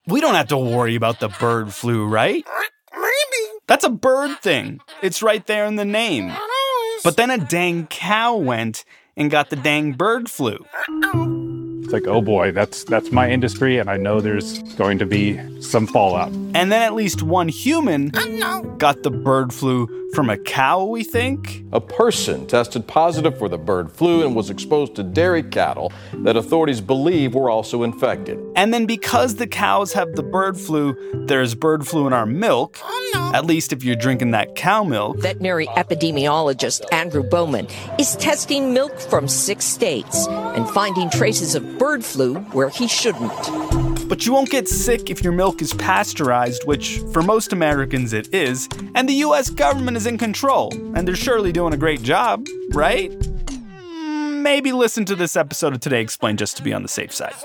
We don't have to worry about the bird flu, right? Maybe. That's a bird thing. It's right there in the name. But then a dang cow went and got the dang bird flu. It's like, oh boy, that's my industry, and I know there's going to be some fallout. And then at least one human got the bird flu from a cow, we think? A person tested positive for the bird flu and was exposed to dairy cattle that authorities believe were also infected. And then because the cows have the bird flu, there's bird flu in our milk. At least if you're drinking that cow milk. Veterinary epidemiologist Andrew Bowman is testing milk from 6 states and finding traces of bird flu where he shouldn't. But you won't get sick if your milk is pasteurized, which for most Americans it is, and the U.S. government is in control, and they're surely doing a great job, right? Maybe listen to this episode of Today Explained just to be on the safe side.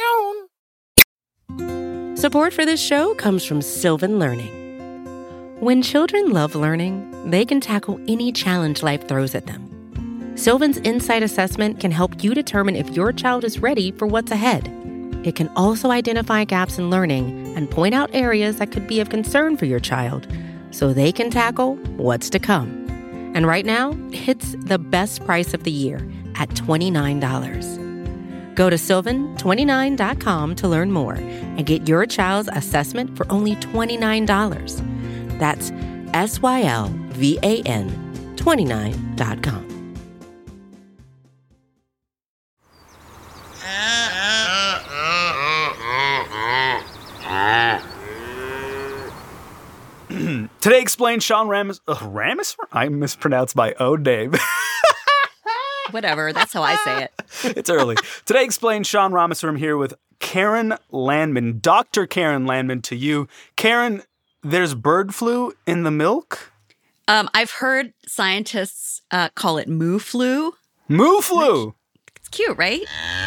Support for this show comes from Sylvan Learning. When children love learning, they can tackle any challenge life throws at them. Sylvan's Insight Assessment can help you determine if your child is ready for what's ahead. It can also identify gaps in learning and point out areas that could be of concern for your child so they can tackle what's to come. And right now, it's the best price of the year at $29. Go to sylvan29.com to learn more and get your child's assessment for only $29. That's SYLVAN 29.com. Today Explained, Sean Ramis. I mispronounced my own name. Whatever, that's how I say it. It's early. Today Explained, Sean Ramaswamy here with Karen Landman. Dr. Karen Landman to you. Karen, there's bird flu in the milk? I've heard scientists call it moo flu. Moo flu! It's cute, right?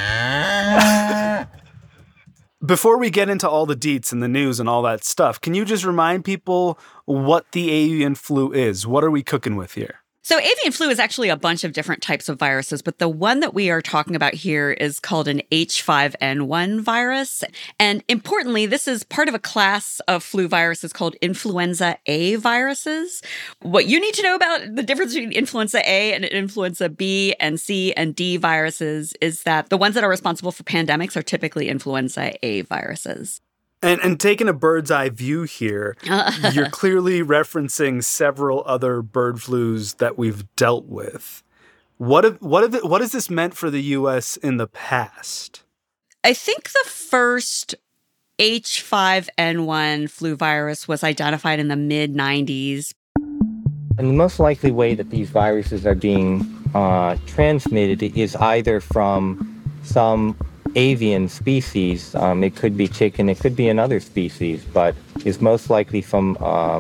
Before we get into all the deets and the news and all that stuff, can you just remind people what the avian flu is? What are we cooking with here? So avian flu is actually a bunch of different types of viruses, but the one that we are talking about here is called an H5N1 virus. And importantly, this is part of a class of flu viruses called influenza A viruses. What you need to know about the difference between influenza A and influenza B and C and D viruses is that the ones that are responsible for pandemics are typically influenza A viruses. And taking a bird's eye view here, you're clearly referencing several other bird flus that we've dealt with. What has this meant for the U.S. in the past? I think the first H5N1 flu virus was identified in the mid-90s. And the most likely way that these viruses are being transmitted is either from some avian species. It could be chicken, it could be another species, but is most likely from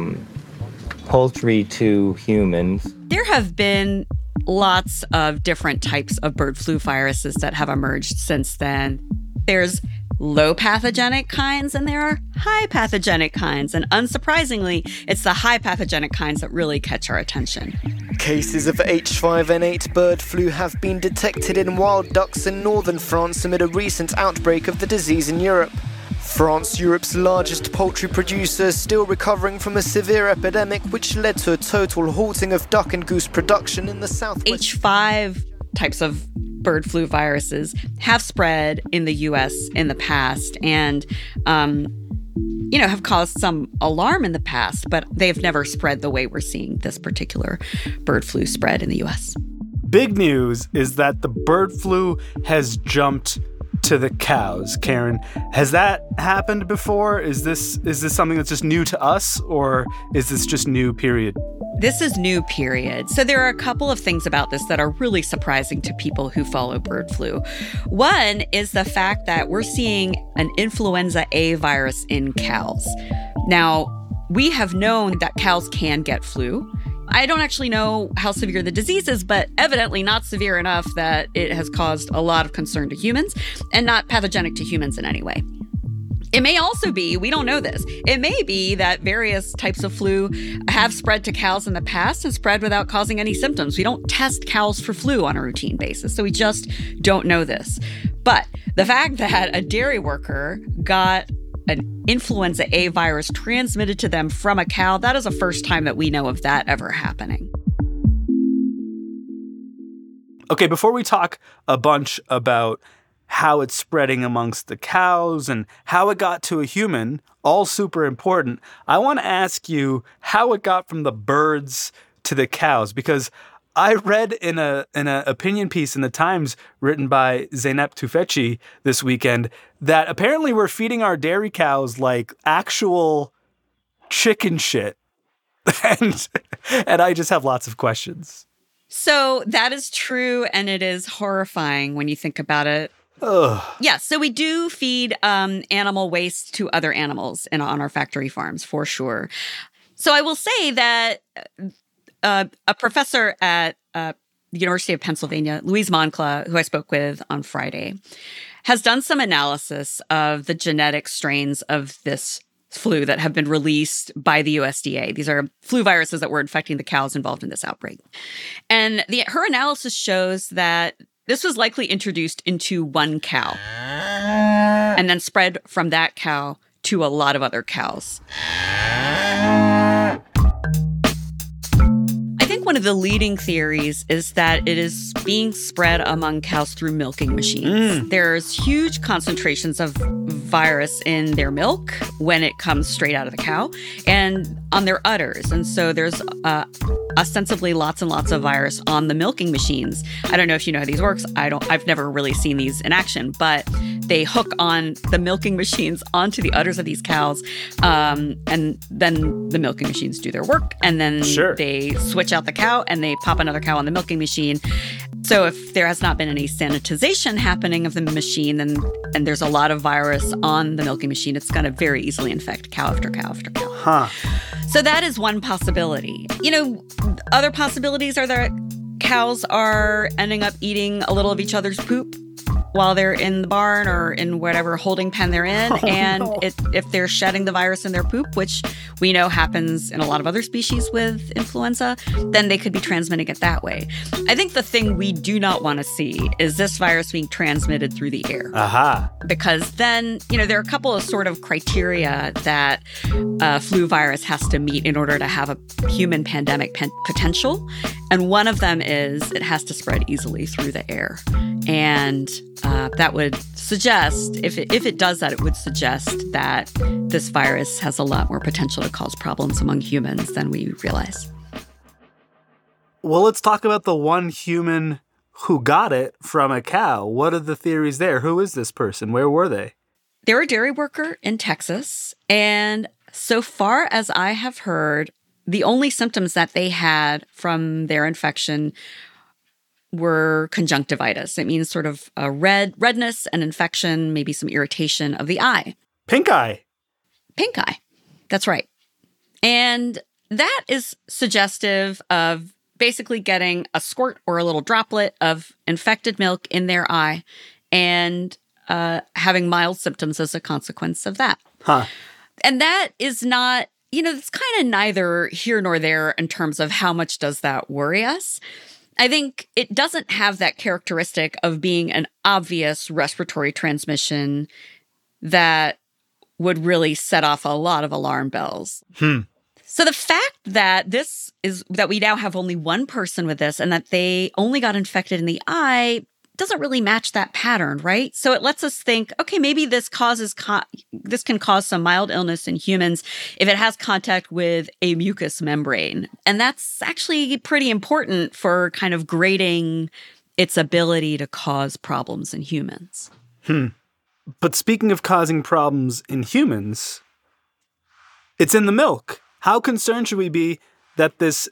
poultry to humans. There have been lots of different types of bird flu viruses that have emerged since then. There's low pathogenic kinds and there are high pathogenic kinds. And unsurprisingly, it's the high pathogenic kinds that really catch our attention. Cases of H5N8 bird flu have been detected in wild ducks in northern France amid a recent outbreak of the disease in Europe. France, Europe's largest poultry producer, is still recovering from a severe epidemic which led to a total halting of duck and goose production in the southwest. H5 types of bird flu viruses have spread in the U.S. in the past and, have caused some alarm in the past, but they've never spread the way we're seeing this particular bird flu spread in the U.S. Big news is that the bird flu has jumped to the cows. Karen, has that happened before? Is this something that's just new to us, or is this just new, period? This is new, period. So there are a couple of things about this that are really surprising to people who follow bird flu. One is the fact that we're seeing an influenza A virus in cows. Now, we have known that cows can get flu. I don't actually know how severe the disease is, but evidently not severe enough that it has caused a lot of concern to humans and not pathogenic to humans in any way. It may also be, we don't know this, it may be that various types of flu have spread to cows in the past and spread without causing any symptoms. We don't test cows for flu on a routine basis, so we just don't know this. But the fact that a dairy worker got an influenza A virus transmitted to them from a cow, that is the first time that we know of that ever happening. Okay, before we talk a bunch about how it's spreading amongst the cows and how it got to a human, all super important, I want to ask you how it got from the birds to the cows, because I read in a opinion piece in the Times written by Zeynep Tufekci this weekend that apparently we're feeding our dairy cows like actual chicken shit. and I just have lots of questions. So that is true, and it is horrifying when you think about it. Ugh. Yeah, so we do feed animal waste to other animals on our factory farms, for sure. So I will say that a professor at the University of Pennsylvania, Louise Moncla, who I spoke with on Friday, has done some analysis of the genetic strains of this flu that have been released by the USDA. These are flu viruses that were infecting the cows involved in this outbreak. And her analysis shows that this was likely introduced into one cow and then spread from that cow to a lot of other cows. I think one of the leading theories is that it is being spread among cows through milking machines. There's huge concentrations of virus in their milk when it comes straight out of the cow and on their udders. And so there's ostensibly lots and lots of virus on the milking machines. I don't know if you know how these works. I've never really seen these in action, but they hook on the milking machines onto the udders of these cows. And then the milking machines do their work. And then they switch out the cow and they pop another cow on the milking machine. So if there has not been any sanitization happening of the machine and there's a lot of virus on the milking machine, it's going to very easily infect cow after cow after cow. Huh. So that is one possibility. Other possibilities are that cows are ending up eating a little of each other's poop while they're in the barn or in whatever holding pen they're in. If they're shedding the virus in their poop, which we know happens in a lot of other species with influenza, then they could be transmitting it that way. I think the thing we do not want to see is this virus being transmitted through the air. Aha. Because then, there are a couple of sort of criteria that flu virus has to meet in order to have a human pandemic potential. And one of them is it has to spread easily through the air. And that would suggest, if it does that, it would suggest that this virus has a lot more potential to cause problems among humans than we realize. Well, let's talk about the one human who got it from a cow. What are the theories there? Who is this person? Where were they? They're a dairy worker in Texas. And so far as I have heard, the only symptoms that they had from their infection were conjunctivitis. It means sort of a redness, an infection, maybe some irritation of the eye. Pink eye. Pink eye. That's right. And that is suggestive of basically getting a squirt or a little droplet of infected milk in their eye and having mild symptoms as a consequence of that. Huh. And that is not, it's kind of neither here nor there in terms of how much does that worry us. I think it doesn't have that characteristic of being an obvious respiratory transmission that would really set off a lot of alarm bells. So the fact that that we now have only one person with this and that they only got infected in the eye doesn't really match that pattern, right? So it lets us think, okay, maybe this can cause some mild illness in humans if it has contact with a mucous membrane. And that's actually pretty important for kind of grading its ability to cause problems in humans. But speaking of causing problems in humans, it's in the milk. How concerned should we be that this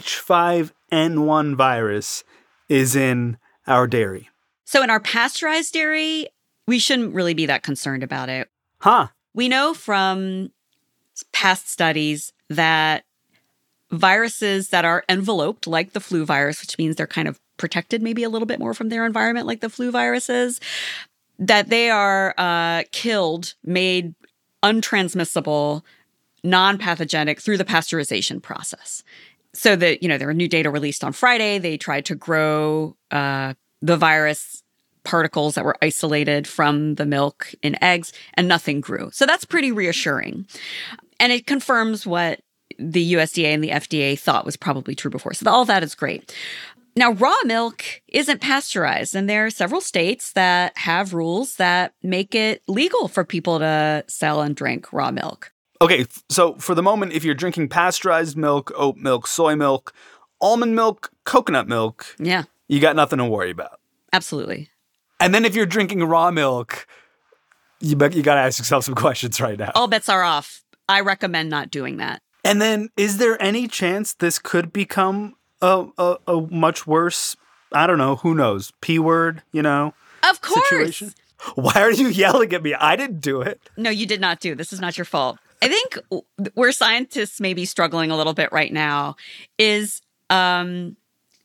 H5N1 virus is in our dairy? So in our pasteurized dairy, we shouldn't really be that concerned about it. Huh. We know from past studies that viruses that are enveloped, like the flu virus, which means they're kind of protected maybe a little bit more from their environment like the flu viruses, that they are killed, made untransmissible, non-pathogenic through the pasteurization process. So that, there were new data released on Friday. They tried to grow the virus particles that were isolated from the milk in eggs, and nothing grew. So that's pretty reassuring. And it confirms what the USDA and the FDA thought was probably true before. So all that is great. Now, raw milk isn't pasteurized, and there are several states that have rules that make it legal for people to sell and drink raw milk. Okay, so for the moment, if you're drinking pasteurized milk, oat milk, soy milk, almond milk, coconut milk, you got nothing to worry about. Absolutely. And then if you're drinking raw milk, you got to ask yourself some questions right now. All bets are off. I recommend not doing that. And then, is there any chance this could become a much worse, I don't know, who knows, P word, Of course. Situation? Why are you yelling at me? I didn't do it. No, you did not do. This is not your fault. I think where scientists may be struggling a little bit right now is with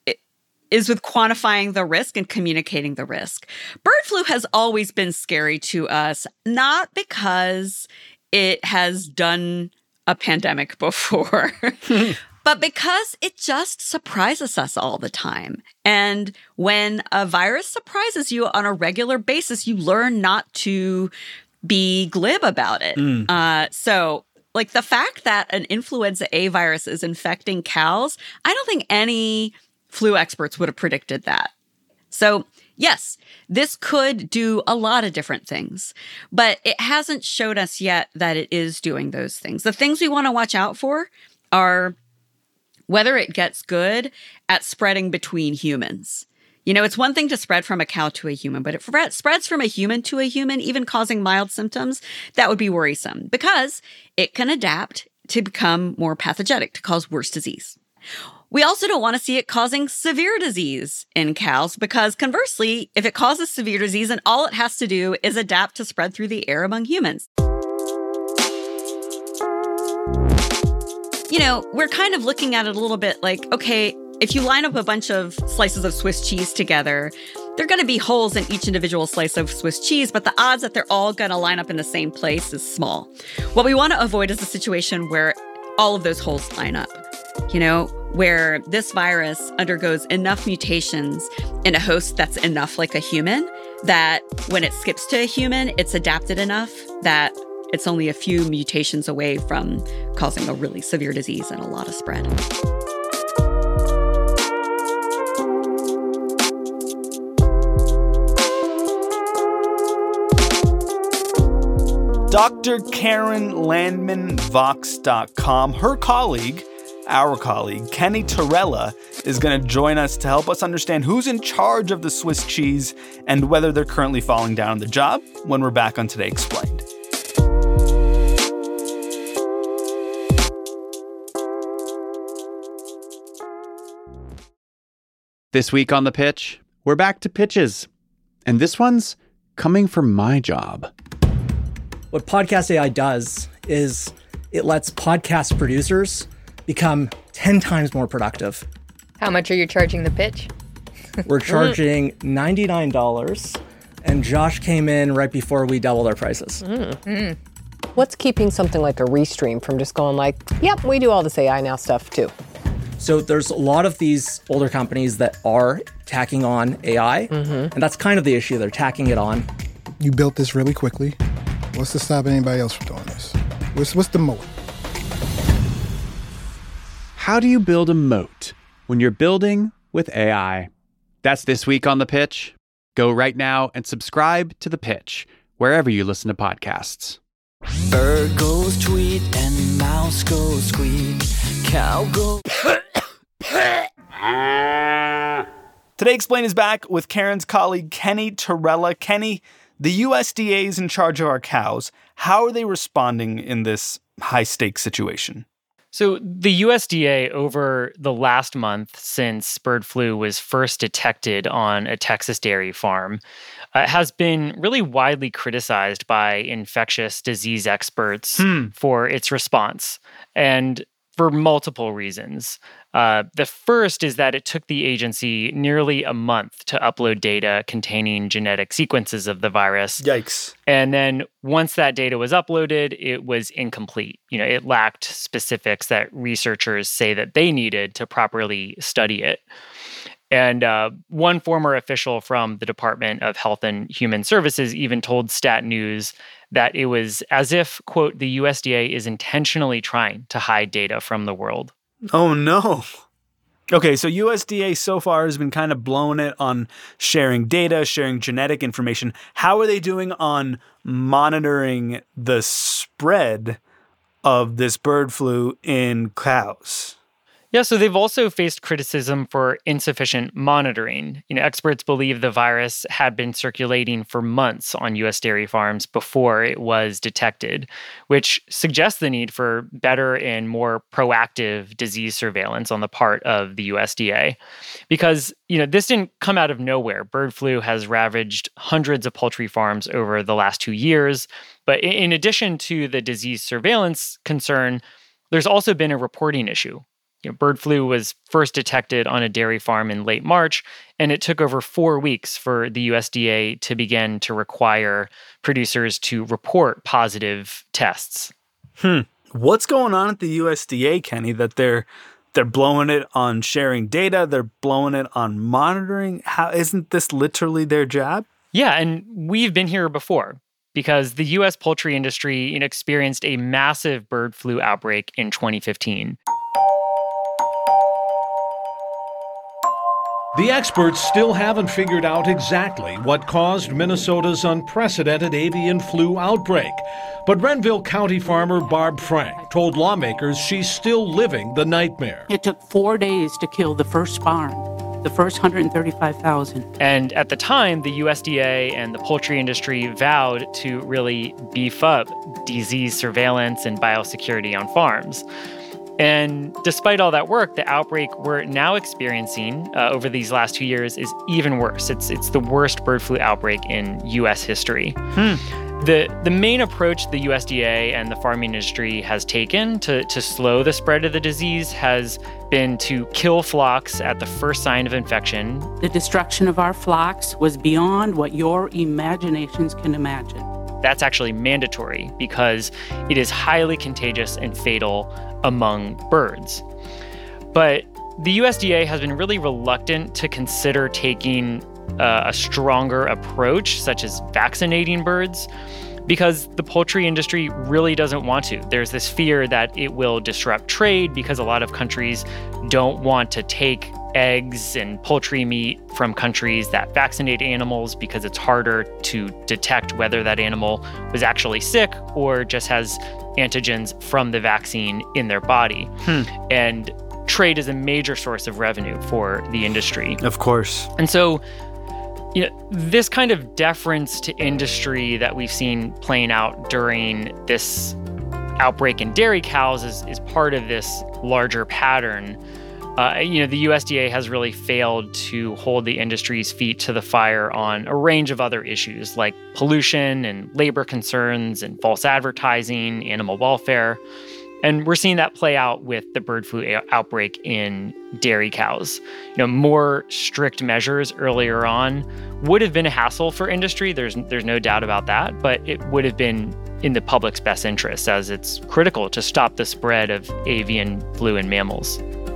quantifying the risk and communicating the risk. Bird flu has always been scary to us, not because it has done a pandemic before, but because it just surprises us all the time. And when a virus surprises you on a regular basis, you learn not to be glib about it. So like the fact that an influenza A virus is infecting cows, I don't think any flu experts would have predicted that. So yes, this could do a lot of different things, but it hasn't showed us yet that it is doing those things. The things we want to watch out for are whether it gets good at spreading between humans. It's one thing to spread from a cow to a human, but if it spreads from a human to a human, even causing mild symptoms, that would be worrisome because it can adapt to become more pathogenic, to cause worse disease. We also don't want to see it causing severe disease in cows because conversely, if it causes severe disease, then all it has to do is adapt to spread through the air among humans. We're kind of looking at it a little bit like, okay, if you line up a bunch of slices of Swiss cheese together, there are going to be holes in each individual slice of Swiss cheese, but the odds that they're all going to line up in the same place is small. What we want to avoid is a situation where all of those holes line up, where this virus undergoes enough mutations in a host that's enough like a human that when it skips to a human, it's adapted enough that it's only a few mutations away from causing a really severe disease and a lot of spread. Dr. Karen Landman, Vox.com, our colleague, Kenny Torella, is going to join us to help us understand who's in charge of the Swiss cheese and whether they're currently falling down on the job when we're back on Today Explained. This week on The Pitch, we're back to pitches. And this one's coming from my job. What Podcast AI does is it lets podcast producers become 10 times more productive. How much are you charging the pitch? We're charging $99, and Josh came in right before we doubled our prices. What's keeping something like a Restream from just going like, yep, we do all this AI now stuff too? So there's a lot of these older companies that are tacking on AI, and that's kind of the issue. They're tacking it on. You built this really quickly. What's to stop anybody else from doing this? What's the moat? How do you build a moat when you're building with AI? That's this week on The Pitch. Go right now and subscribe to The Pitch, wherever you listen to podcasts. Bird goes tweet and mouse goes squeak. Cow goes... Today Explained is back with Karen's colleague, Kenny Torella. Kenny, the USDA is in charge of our cows. How are they responding in this high-stakes situation? So the USDA, over the last month since bird flu was first detected on a Texas dairy farm, has been really widely criticized by infectious disease experts for its response, and for multiple reasons. The first is that it took the agency nearly a month to upload data containing genetic sequences of the virus. Yikes. And then once that data was uploaded, it was incomplete. It lacked specifics that researchers say that they needed to properly study it. And one former official from the Department of Health and Human Services even told Stat News that it was as if, quote, the USDA is intentionally trying to hide data from the world. Oh, no. Okay, so USDA so far has been kind of blowing it on sharing data, sharing genetic information. How are they doing on monitoring the spread of this bird flu in cows? Yeah, so they've also faced criticism for insufficient monitoring. Experts believe the virus had been circulating for months on U.S. dairy farms before it was detected, which suggests the need for better and more proactive disease surveillance on the part of the USDA. Because, this didn't come out of nowhere. Bird flu has ravaged hundreds of poultry farms over the last 2 years. But in addition to the disease surveillance concern, there's also been a reporting issue. Bird flu was first detected on a dairy farm in late March, and it took over 4 weeks for the USDA to begin to require producers to report positive tests. What's going on at the USDA, Kenny, that they're blowing it on sharing data, they're blowing it on monitoring? How isn't this literally their job? Yeah, and we've been here before because the U.S. poultry industry experienced a massive bird flu outbreak in 2015. The experts still haven't figured out exactly what caused Minnesota's unprecedented avian flu outbreak. But Renville County farmer Barb Frank told lawmakers she's still living the nightmare. It took 4 days to kill the first barn, the first 135,000. And at the time, the USDA and the poultry industry vowed to really beef up disease surveillance and biosecurity on farms. And despite all that work, the outbreak we're now experiencing over these last 2 years is even worse. It's the worst bird flu outbreak in U.S. history. The main approach the USDA and the farming industry has taken to slow the spread of the disease has been to kill flocks at the first sign of infection. The destruction of our flocks was beyond what your imaginations can imagine. That's actually mandatory because it is highly contagious and fatal among birds. But the USDA has been really reluctant to consider taking a stronger approach, such as vaccinating birds, because the poultry industry really doesn't want to. There's this fear that it will disrupt trade because a lot of countries don't want to take eggs and poultry meat from countries that vaccinate animals because it's harder to detect whether that animal was actually sick or just has antigens from the vaccine in their body. And trade is a major source of revenue for the industry. Of course. And so, this kind of deference to industry that we've seen playing out during this outbreak in dairy cows is part of this larger pattern. The USDA has really failed to hold the industry's feet to the fire on a range of other issues like pollution and labor concerns and false advertising, animal welfare. And we're seeing that play out with the bird flu outbreak in dairy cows. More strict measures earlier on would have been a hassle for industry. There's no doubt about that, but it would have been in the public's best interest as it's critical to stop the spread of avian flu in mammals.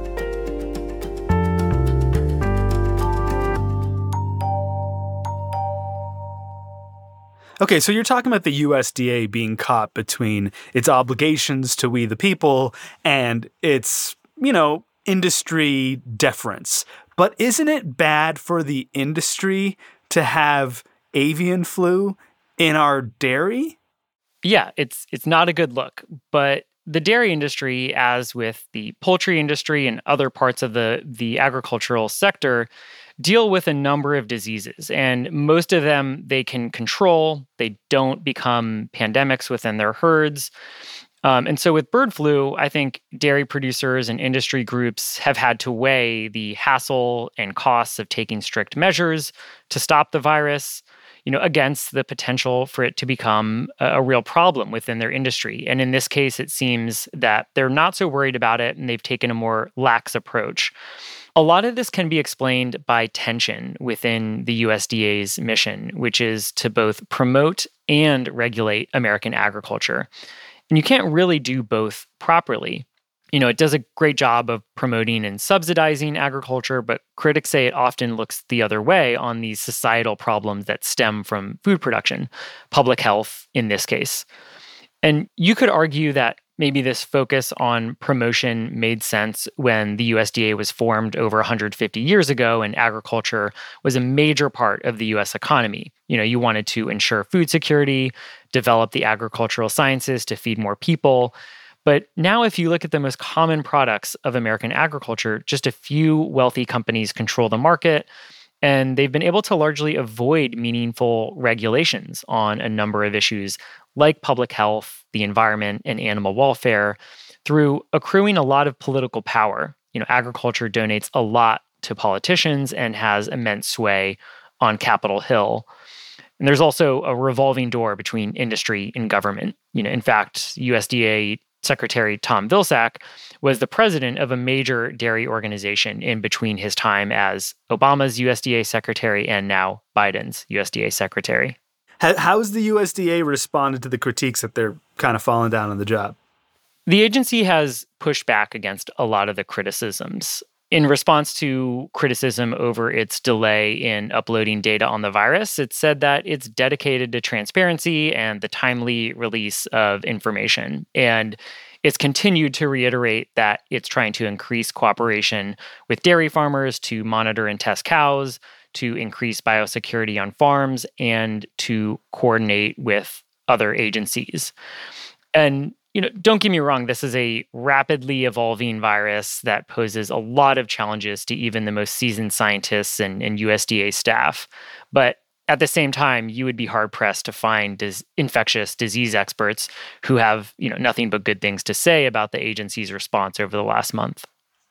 Okay, so you're talking about the USDA being caught between its obligations to we the people and its, industry deference. But isn't it bad for the industry to have avian flu in our dairy? Yeah, it's not a good look. But the dairy industry, as with the poultry industry and other parts of the agricultural sector, deal with a number of diseases, and most of them they can control. They don't become pandemics within their herds. And so with bird flu, I think dairy producers and industry groups have had to weigh the hassle and costs of taking strict measures to stop the virus, against the potential for it to become a real problem within their industry. And in this case, it seems that they're not so worried about it, and they've taken a more lax approach. A lot of this can be explained by tension within the USDA's mission, which is to both promote and regulate American agriculture. And you can't really do both properly. It does a great job of promoting and subsidizing agriculture, but critics say it often looks the other way on these societal problems that stem from food production, public health in this case. And you could argue that maybe this focus on promotion made sense when the USDA was formed over 150 years ago and agriculture was a major part of the US economy. You wanted to ensure food security, develop the agricultural sciences to feed more people. But now if you look at the most common products of American agriculture, just a few wealthy companies control the market, and they've been able to largely avoid meaningful regulations on a number of issues like public health, the environment, and animal welfare through accruing a lot of political power. Agriculture donates a lot to politicians and has immense sway on Capitol Hill. And there's also a revolving door between industry and government. In fact, USDA Secretary Tom Vilsack was the president of a major dairy organization in between his time as Obama's USDA secretary and now Biden's USDA secretary. How's the USDA responded to the critiques that they're kind of falling down on the job? The agency has pushed back against a lot of the criticisms. In response to criticism over its delay in uploading data on the virus, it said that it's dedicated to transparency and the timely release of information. And it's continued to reiterate that it's trying to increase cooperation with dairy farmers to monitor and test cows, to increase biosecurity on farms, and to coordinate with other agencies. And don't get me wrong, this is a rapidly evolving virus that poses a lot of challenges to even the most seasoned scientists and USDA staff. But at the same time, you would be hard-pressed to find infectious disease experts who have nothing but good things to say about the agency's response over the last month.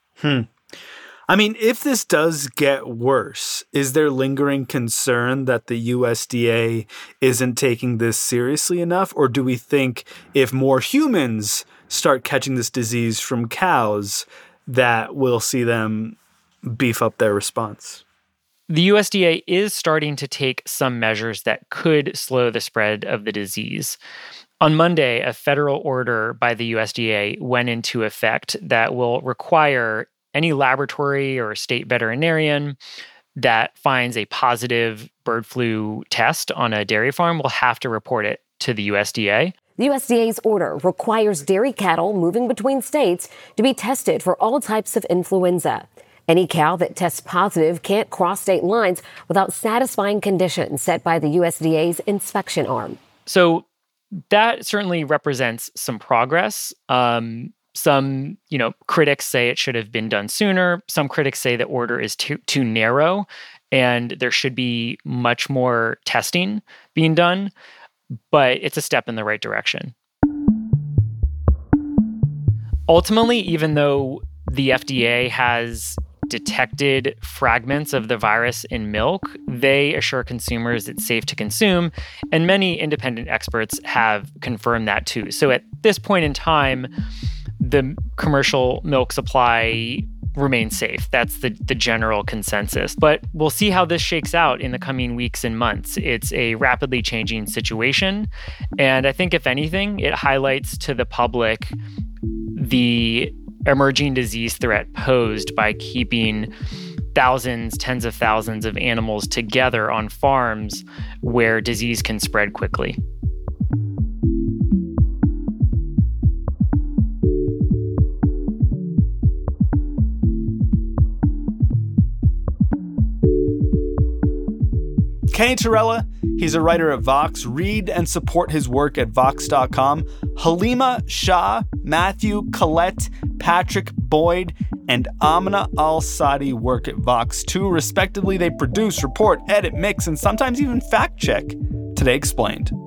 If this does get worse, is there lingering concern that the USDA isn't taking this seriously enough? Or do we think if more humans start catching this disease from cows, that we'll see them beef up their response? The USDA is starting to take some measures that could slow the spread of the disease. On Monday, a federal order by the USDA went into effect that will require any laboratory or state veterinarian that finds a positive bird flu test on a dairy farm will have to report it to the USDA. The USDA's order requires dairy cattle moving between states to be tested for all types of influenza. Any cow that tests positive can't cross state lines without satisfying conditions set by the USDA's inspection arm. So that certainly represents some progress. Some, critics say it should have been done sooner. Some critics say the order is too narrow and there should be much more testing being done, but it's a step in the right direction. Ultimately, even though the FDA has detected fragments of the virus in milk, they assure consumers it's safe to consume, and many independent experts have confirmed that too. So at this point in time, the commercial milk supply remains safe. That's the general consensus. But we'll see how this shakes out in the coming weeks and months. It's a rapidly changing situation. And I think, if anything, it highlights to the public the emerging disease threat posed by keeping thousands, tens of thousands of animals together on farms where disease can spread quickly. Kenny Torella, he's a writer at Vox. Read and support his work at Vox.com. Halima Shah, Matthew Collette, Patrick Boyd, and Amina Al-Sadi work at Vox too. Respectively, they produce, report, edit, mix, and sometimes even fact check Today Explained.